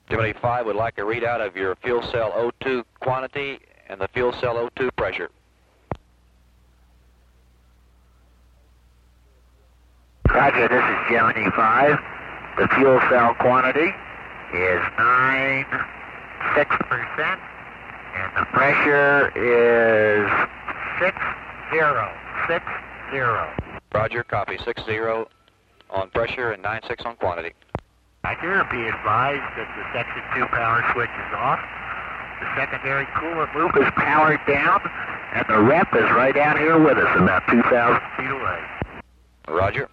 Gemini 5 would like a readout of your fuel cell O2 quantity and the fuel cell O2 pressure. Roger, this is Gemini 5. The fuel cell quantity is 96%, and the pressure is 60. Roger, copy. 60 on pressure and 96 on quantity. Roger, be advised that the Section 2 power switch is off. The secondary coolant loop is powered down, and the rep is right down here with us, about 2,000 feet away. Roger.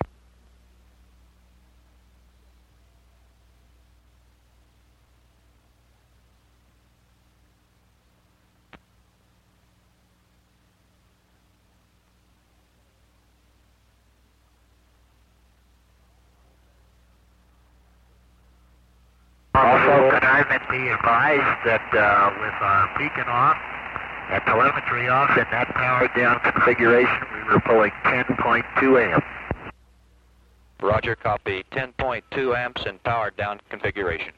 Also, Carnarvon, be advised that with our beacon off and telemetry off in that powered down configuration, we were pulling 10.2 amps. Roger, copy. 10.2 amps in powered down configuration.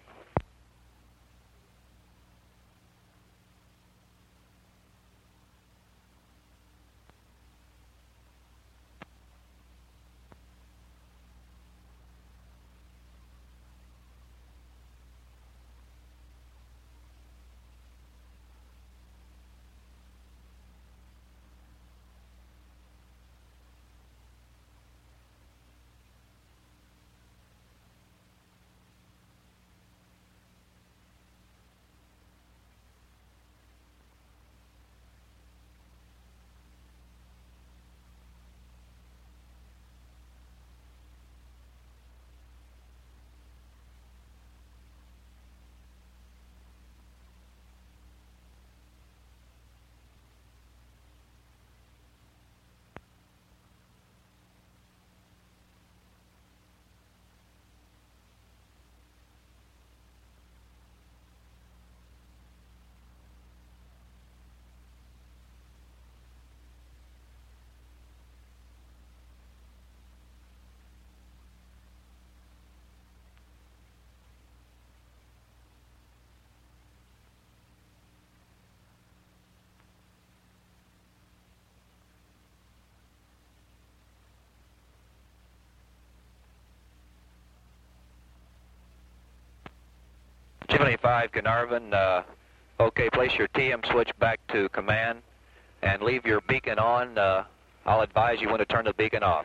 Gemini 5, Carnarvon, okay, place your TM switch back to command and leave your beacon on. I'll advise you when to turn the beacon off.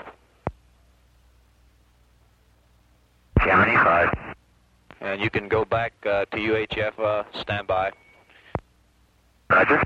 Gemini 5. And you can go back to UHF standby. Roger.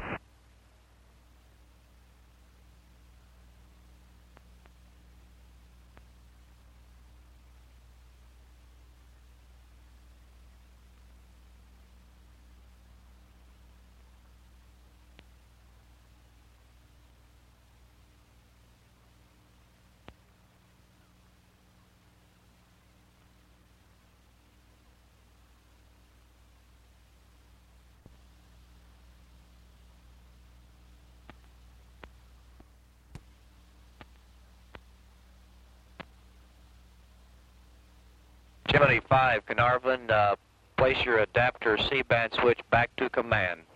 Gemini 5, Carnarvon, place your adapter C-band switch back to command.